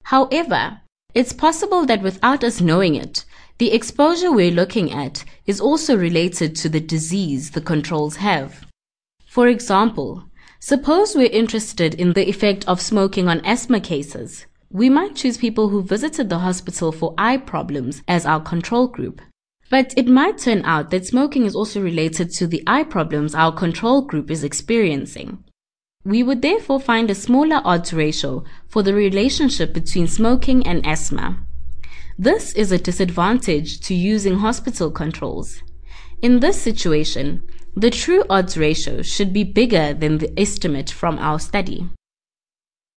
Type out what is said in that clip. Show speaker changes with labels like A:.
A: However, it's possible that without us knowing it, the exposure we're looking at is also related to the disease the controls have. For example, suppose we're interested in the effect of smoking on asthma cases. We might choose people who visited the hospital for eye problems as our control group. But it might turn out that smoking is also related to the eye problems our control group is experiencing. We would therefore find a smaller odds ratio for the relationship between smoking and asthma. This is a disadvantage to using hospital controls. In this situation, the true odds ratio should be bigger than the estimate from our study.